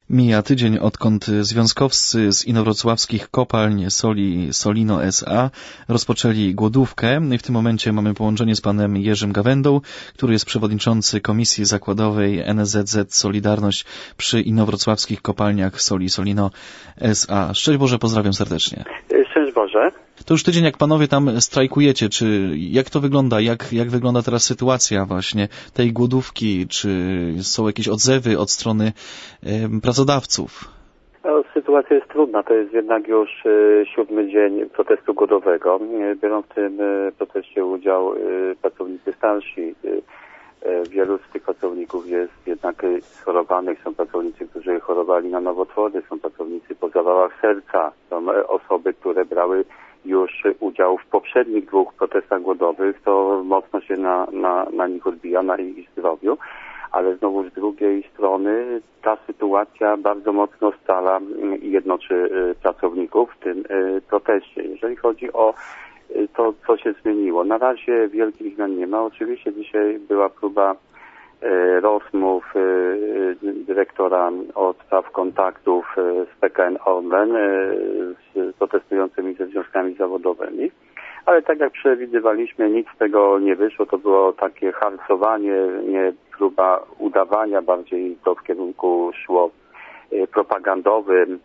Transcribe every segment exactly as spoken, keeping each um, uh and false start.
Mija tydzień, odkąd związkowcy z inowrocławskich kopalń soli Solino S A rozpoczęli głodówkę. W tym momencie mamy połączenie z panem Jerzym Gawędą, który jest przewodniczący Komisji Zakładowej N S Z Z Solidarność przy inowrocławskich kopalniach soli Solino S A. Szczęść Boże, pozdrawiam serdecznie. Szczęść Boże. To już tydzień, jak panowie tam strajkujecie. Czy jak to wygląda? Jak, jak wygląda teraz sytuacja właśnie tej głodówki? Czy są jakieś odzewy od strony y, pracodawców? No, sytuacja jest trudna. To jest jednak już y, siódmy dzień protestu głodowego. Biorą w tym y, proteście udział y, pracownicy starsi. Y, y, wielu z tych pracowników jest jednak y, schorowanych. Są pracownicy, którzy chorowali na nowotwory. Są pracownicy po zawałach serca. Są y, osoby, które brały już udział w poprzednich dwóch protestach głodowych, to mocno się na, na, na nich odbija, na ich zdrowiu, ale znowu z drugiej strony ta sytuacja bardzo mocno scala i jednoczy pracowników w tym proteście. Jeżeli chodzi o to, co się zmieniło, na razie wielkich zmian nie ma. Oczywiście dzisiaj była próba rozmów dyrektora od spraw kontaktów z P K N Orlen z protestującymi ze związkami zawodowymi, ale tak jak przewidywaliśmy, nic z tego nie wyszło. To było takie harcowanie, nie próba udawania, bardziej to w kierunku szło propagandowym,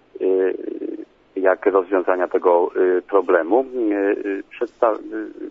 jak rozwiązania tego problemu. Przedstaw...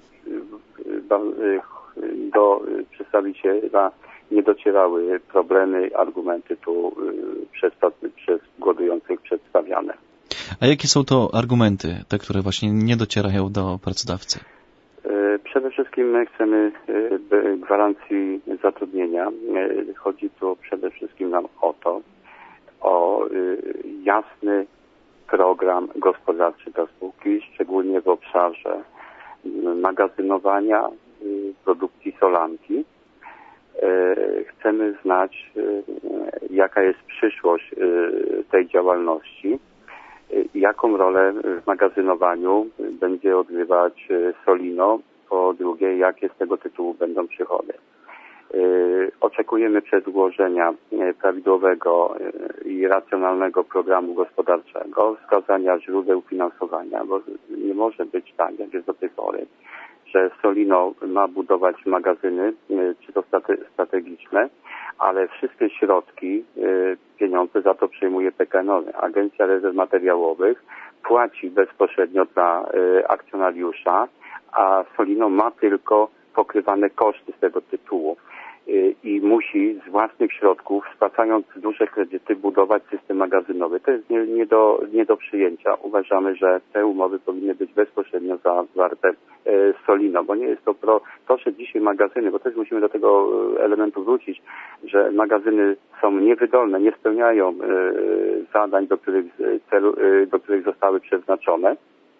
do przedstawiciela nie docierały problemy, argumenty tu przez, przez głodujących przedstawiane. A jakie są to argumenty, te, które właśnie nie docierają do pracodawcy? Przede wszystkim my chcemy gwarancji zatrudnienia. Chodzi tu przede wszystkim nam o to, o jasny program gospodarczy dla spółki, szczególnie w obszarze magazynowania produkcji solanki. Chcemy znać, jaka jest przyszłość tej działalności, jaką rolę w magazynowaniu będzie odgrywać Solino, po drugie, jakie z tego tytułu będą przychody. Oczekujemy przedłożenia prawidłowego i racjonalnego programu gospodarczego, wskazania źródeł finansowania, bo nie może być tak, jak jest do tej pory, że Solino ma budować magazyny, czy to strategiczne, ale wszystkie środki, pieniądze za to przyjmuje P K N O. Agencja Rezerw Materiałowych płaci bezpośrednio dla akcjonariusza, a Solino ma tylko pokrywane koszty z tego tytułu i musi z własnych środków, spłacając duże kredyty, budować system magazynowy. To jest nie, nie, do, nie do przyjęcia. Uważamy, że te umowy powinny być bezpośrednio zawarte z Solino, bo nie jest to pro, to, że dzisiaj magazyny, bo też musimy do tego elementu wrócić, że magazyny są niewydolne, nie spełniają zadań, do których, celu, do których zostały przeznaczone.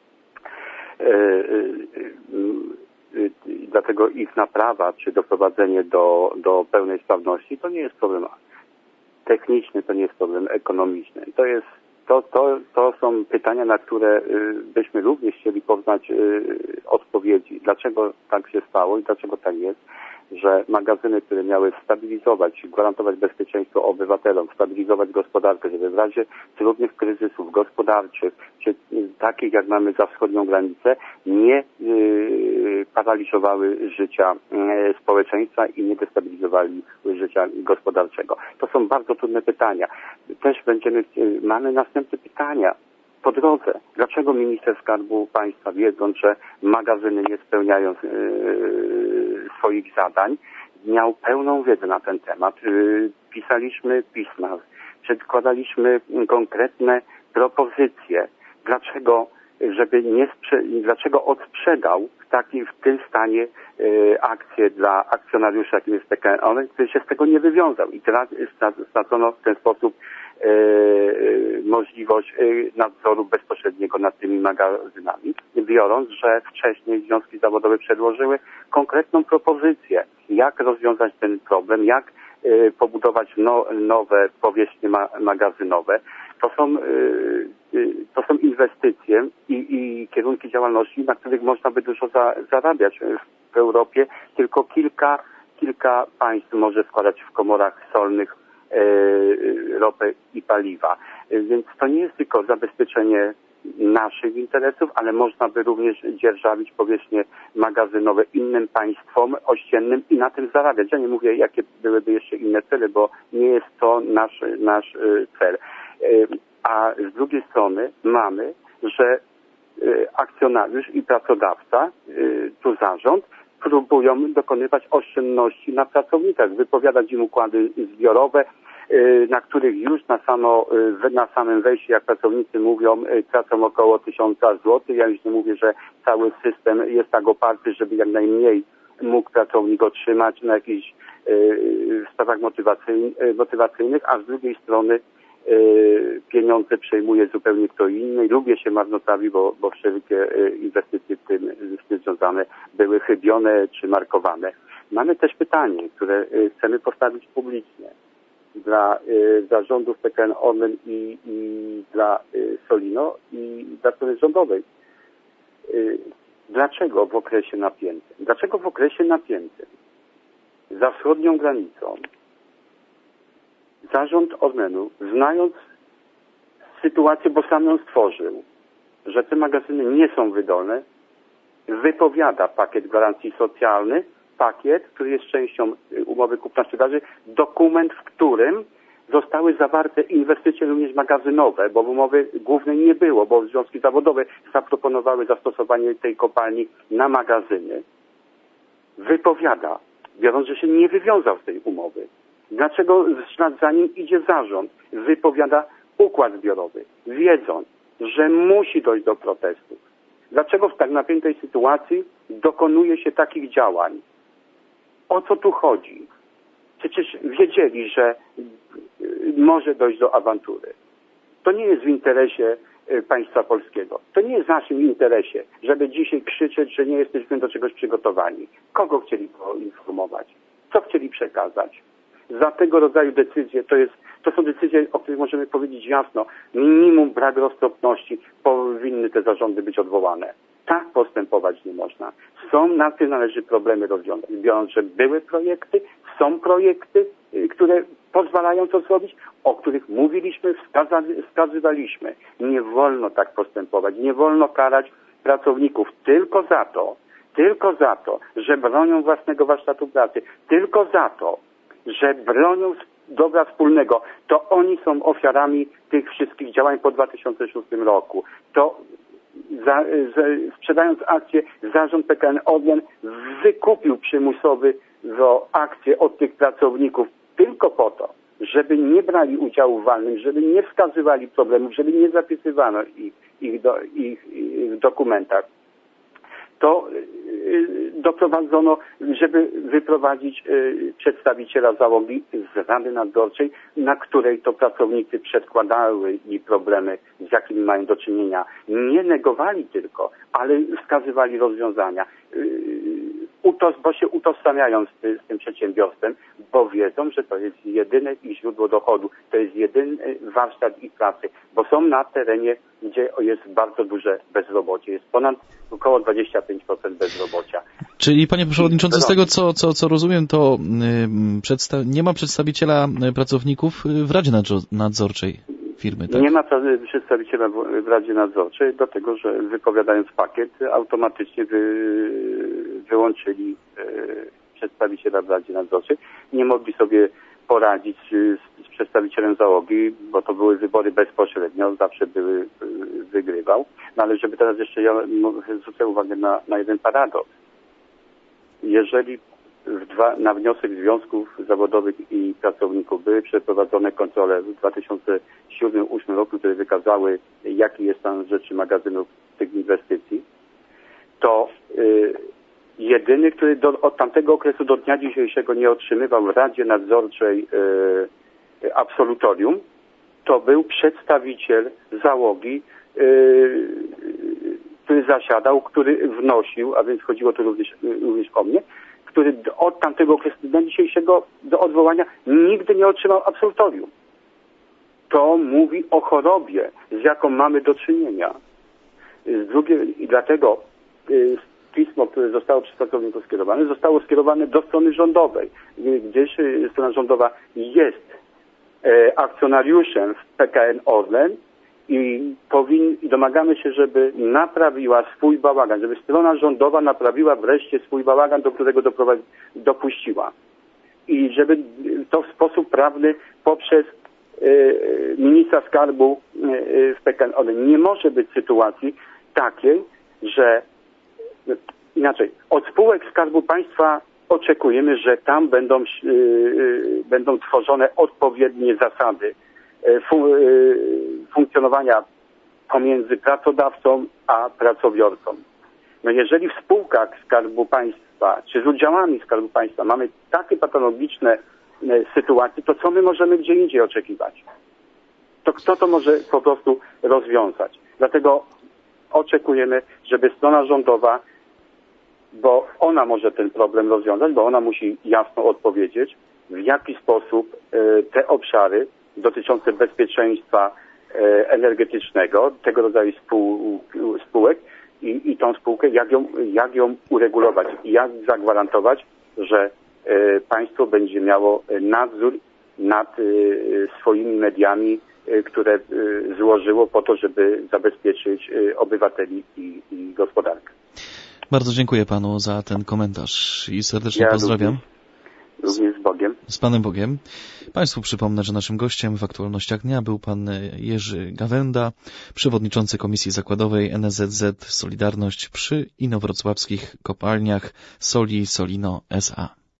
Dlatego ich naprawa czy doprowadzenie do, do pełnej sprawności to nie jest problem techniczny, to nie jest problem ekonomiczny. To jest to, to, to są pytania, na które byśmy również chcieli poznać odpowiedzi. Dlaczego tak się stało i dlaczego tak jest, że magazyny, które miały stabilizować, gwarantować bezpieczeństwo obywatelom, stabilizować gospodarkę, żeby w razie trudnych kryzysów gospodarczych, czy takich jak mamy za wschodnią granicę, nie yy, paraliżowały życia yy, społeczeństwa i nie destabilizowali życia gospodarczego. To są bardzo trudne pytania. Też będziemy, yy, mamy następne pytania. Po drodze, dlaczego minister Skarbu Państwa, wiedząc, że magazyny nie spełniają yy, swoich zadań, miał pełną wiedzę na ten temat. Yy, pisaliśmy pisma, przedkładaliśmy konkretne propozycje, dlaczego, żeby nie sprze- dlaczego odsprzedał w takim, w tym stanie yy, akcje dla akcjonariusza, jakim jest P K N O, który się z tego nie wywiązał i teraz stracono w ten sposób Yy, możliwość yy, nadzoru bezpośredniego nad tymi magazynami, biorąc, że wcześniej związki zawodowe przedłożyły konkretną propozycję, jak rozwiązać ten problem, jak yy, pobudować no, nowe powierzchnie ma- magazynowe. To są, yy, yy, to są inwestycje i, i kierunki działalności, na których można by dużo za- zarabiać. W Europie tylko kilka, kilka państw może składać w komorach solnych ropę i paliwa. Więc to nie jest tylko zabezpieczenie naszych interesów, ale można by również dzierżawić powierzchnie magazynowe innym państwom ościennym i na tym zarabiać. Ja nie mówię, jakie byłyby jeszcze inne cele, bo nie jest to nasz, nasz cel. A z drugiej strony mamy, że akcjonariusz i pracodawca, tu zarząd, próbują dokonywać oszczędności na pracownikach, wypowiadać im układy zbiorowe, na których już na, samo, na samym wejściu, jak pracownicy mówią, tracą około tysiąca złotych. Ja już nie mówię, że cały system jest tak oparty, żeby jak najmniej mógł pracownik otrzymać na jakichś sprawach motywacyjnych, a z drugiej strony pieniądze przejmuje zupełnie kto inny. Lubię się marnotrawi, bo, bo wszelkie inwestycje z tym, z tym związane były chybione czy markowane. Mamy też pytanie, które chcemy postawić publicznie dla y, zarządów P K N Orlen i, i dla y, Solino i dla strony rządowej. Y, dlaczego w okresie napiętym? Dlaczego w okresie napiętym za wschodnią granicą zarząd Orlenu, znając sytuację, bo sam ją stworzył, że te magazyny nie są wydolne, wypowiada pakiet gwarancji socjalnych, pakiet, który jest częścią umowy kupna-sprzedaży, dokument, w którym zostały zawarte inwestycje również magazynowe, bo w umowie głównej nie było, bo związki zawodowe zaproponowały zastosowanie tej kopalni na magazyny. Wypowiada, biorąc, że się nie wywiązał z tej umowy. Dlaczego w ślad za nim idzie zarząd? Wypowiada układ zbiorowy, wiedząc, że musi dojść do protestów. Dlaczego w tak napiętej sytuacji dokonuje się takich działań? O co tu chodzi? Przecież wiedzieli, że może dojść do awantury. To nie jest w interesie państwa polskiego. To nie jest w naszym interesie, żeby dzisiaj krzyczeć, że nie jesteśmy do czegoś przygotowani. Kogo chcieli poinformować? Co chcieli przekazać? Za tego rodzaju decyzje, to jest, to są decyzje, o których możemy powiedzieć jasno, minimum brak roztropności, powinny te zarządy być odwołane. Tak postępować nie można. Są, na tym należy problemy rozwiązać. Biorąc, że były projekty, są projekty, które pozwalają to zrobić, o których mówiliśmy, wskazywaliśmy. Nie wolno tak postępować. Nie wolno karać pracowników tylko za to, tylko za to, że bronią własnego warsztatu pracy, tylko za to, że bronią dobra wspólnego. To oni są ofiarami tych wszystkich działań po dwa tysiące szóstym roku. To za, za, sprzedając akcje, zarząd P K N Orlen wykupił przymusowy akcje od tych pracowników tylko po to, żeby nie brali udziału w walnym, żeby nie wskazywali problemów, żeby nie zapisywano ich, ich, do, ich, ich w dokumentach. To doprowadzono, żeby wyprowadzić przedstawiciela załogi z Rady Nadzorczej, na której to pracownicy przedkładały i problemy, z jakimi mają do czynienia. Nie negowali tylko, ale wskazywali rozwiązania. Utos, bo się utożsamiają z, z tym przedsiębiorstwem, bo wiedzą, że to jest jedyne ich źródło dochodu, to jest jedyny warsztat ich pracy, bo są na terenie, gdzie jest bardzo duże bezrobocie, jest ponad około dwadzieścia pięć procent bezrobocia. Czyli panie przewodniczący, z tego co, co, co rozumiem, to yy, przedsta- nie ma przedstawiciela pracowników w Radzie Nadzorczej firmy, tak? Nie ma przedstawiciela w Radzie Nadzorczej, dlatego że wypowiadając pakiet automatycznie wy, wyłączyli e, przedstawiciela w Radzie Nadzorczej. Nie mogli sobie poradzić z, z przedstawicielem załogi, bo to były wybory bezpośrednio, zawsze były, wygrywał. No ale żeby teraz jeszcze ja zwrócę uwagę na, na jeden paradoks. Jeżeli w dwa, na wniosek związków zawodowych i pracowników były przeprowadzone kontrole w dwa tysiące siódmym do dwa tysiące ósmym roku, które wykazały, jaki jest stan rzeczy magazynów tych inwestycji, to y, jedyny, który do, od tamtego okresu do dnia dzisiejszego nie otrzymywał w Radzie Nadzorczej y, absolutorium, to był przedstawiciel załogi, y, który zasiadał, który wnosił, a więc chodziło tu również, również o mnie, który od tamtego okresu do dnia dzisiejszego do odwołania nigdy nie otrzymał absolutorium. To mówi o chorobie, z jaką mamy do czynienia. Z drugiej, i dlatego y, pismo, które zostało przez pracowników skierowane, zostało skierowane do strony rządowej, gdyż strona rządowa jest akcjonariuszem w P K N Orlen i, powin, i domagamy się, żeby naprawiła swój bałagan, żeby strona rządowa naprawiła wreszcie swój bałagan, do którego doprowadzi, dopuściła. I żeby to w sposób prawny poprzez y, ministra skarbu y, w P K N Orlen. Nie może być sytuacji takiej, że y, inaczej, od spółek Skarbu Państwa oczekujemy, że tam będą, y, y, będą tworzone odpowiednie zasady y, fun, y, funkcjonowania pomiędzy pracodawcą a pracobiorcą. No jeżeli w spółkach Skarbu Państwa, czy z udziałami Skarbu Państwa mamy takie patologiczne y, sytuacje, to co my możemy gdzie indziej oczekiwać? To kto to może po prostu rozwiązać? Dlatego oczekujemy, żeby strona rządowa, bo ona może ten problem rozwiązać, bo ona musi jasno odpowiedzieć, w jaki sposób y, te obszary dotyczące bezpieczeństwa y, energetycznego, tego rodzaju spół, spółek i, i tą spółkę, jak ją, jak ją uregulować i jak zagwarantować, że y, państwo będzie miało nadzór nad y, swoimi mediami, y, które y, złożyło po to, żeby zabezpieczyć y, obywateli i, i gospodarkę. Bardzo dziękuję panu za ten komentarz i serdecznie ja pozdrawiam. Również, również z Bogiem. Z Panem Bogiem. Państwu przypomnę, że naszym gościem w aktualnościach dnia był pan Jerzy Gawenda, przewodniczący Komisji Zakładowej N S Z Z Solidarność przy inowrocławskich kopalniach Soli Solino S A